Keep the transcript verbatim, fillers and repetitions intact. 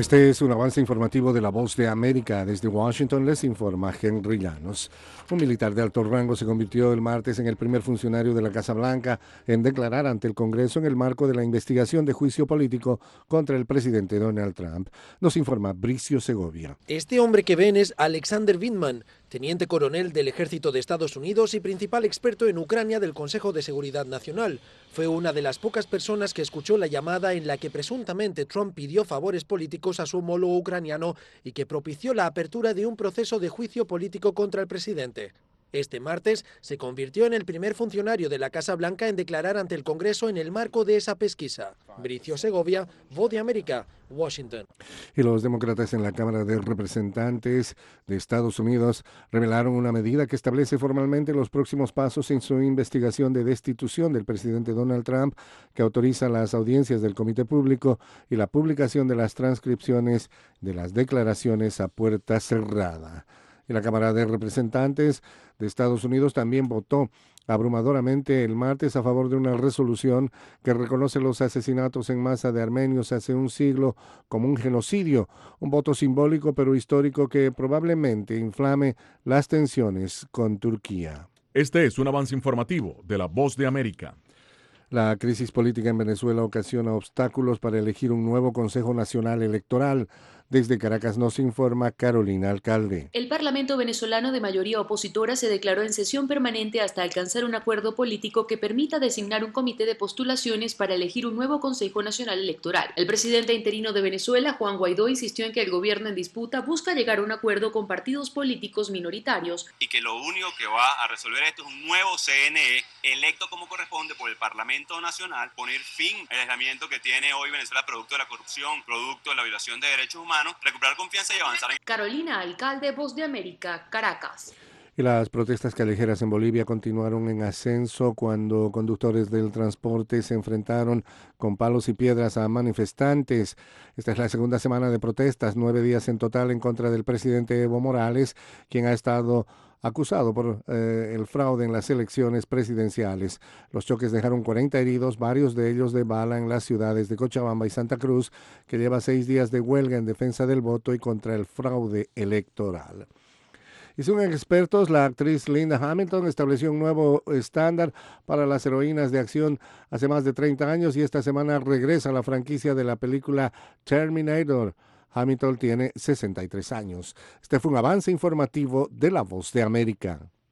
Este es un avance informativo de La Voz de América. Desde Washington les informa Henry Llanos. Un militar de alto rango se convirtió el martes en el primer funcionario de la Casa Blanca en declarar ante el Congreso en el marco de la investigación de juicio político contra el presidente Donald Trump. Nos informa Bricio Segovia. Este hombre que ven es Alexander Vindman, teniente coronel del Ejército de Estados Unidos y principal experto en Ucrania del Consejo de Seguridad Nacional. Fue una de las pocas personas que escuchó la llamada en la que presuntamente Trump pidió favores políticos a su homólogo ucraniano y que propició la apertura de un proceso de juicio político contra el presidente. Este martes se convirtió en el primer funcionario de la Casa Blanca en declarar ante el Congreso en el marco de esa pesquisa. Bricio Segovia, Voz de América, Washington. Y los demócratas en la Cámara de Representantes de Estados Unidos revelaron una medida que establece formalmente los próximos pasos en su investigación de destitución del presidente Donald Trump, que autoriza las audiencias del Comité Público y la publicación de las transcripciones de las declaraciones a puerta cerrada. Y la Cámara de Representantes de Estados Unidos también votó abrumadoramente el martes a favor de una resolución que reconoce los asesinatos en masa de armenios hace un siglo como un genocidio, un voto simbólico pero histórico que probablemente inflame las tensiones con Turquía. Este es un avance informativo de La Voz de América. La crisis política en Venezuela ocasiona obstáculos para elegir un nuevo Consejo Nacional Electoral. Desde Caracas nos informa Carolina Alcalde. El Parlamento venezolano de mayoría opositora se declaró en sesión permanente hasta alcanzar un acuerdo político que permita designar un comité de postulaciones para elegir un nuevo Consejo Nacional Electoral. El presidente interino de Venezuela, Juan Guaidó, insistió en que el gobierno en disputa busca llegar a un acuerdo con partidos políticos minoritarios. Y que lo único que va a resolver esto es un nuevo C N E electo como corresponde por el Parlamento Nacional, poner fin al aislamiento que tiene hoy Venezuela producto de la corrupción, producto de la violación de derechos humanos, recuperar confianza y avanzar en... Carolina Alcalde, Voz de América, Caracas. Y las protestas callejeras en Bolivia continuaron en ascenso cuando conductores del transporte se enfrentaron con palos y piedras a manifestantes. Esta es la segunda semana de protestas, nueve días en total en contra del presidente Evo Morales, quien ha estado acusado por eh, el fraude en las elecciones presidenciales. Los choques dejaron cuarenta heridos, varios de ellos de bala en las ciudades de Cochabamba y Santa Cruz, que lleva seis días de huelga en defensa del voto y contra el fraude electoral. Y según expertos, la actriz Linda Hamilton estableció un nuevo estándar para las heroínas de acción hace más de treinta años y esta semana regresa a la franquicia de la película Terminator. Hamilton tiene sesenta y tres años. Este fue un avance informativo de La Voz de América.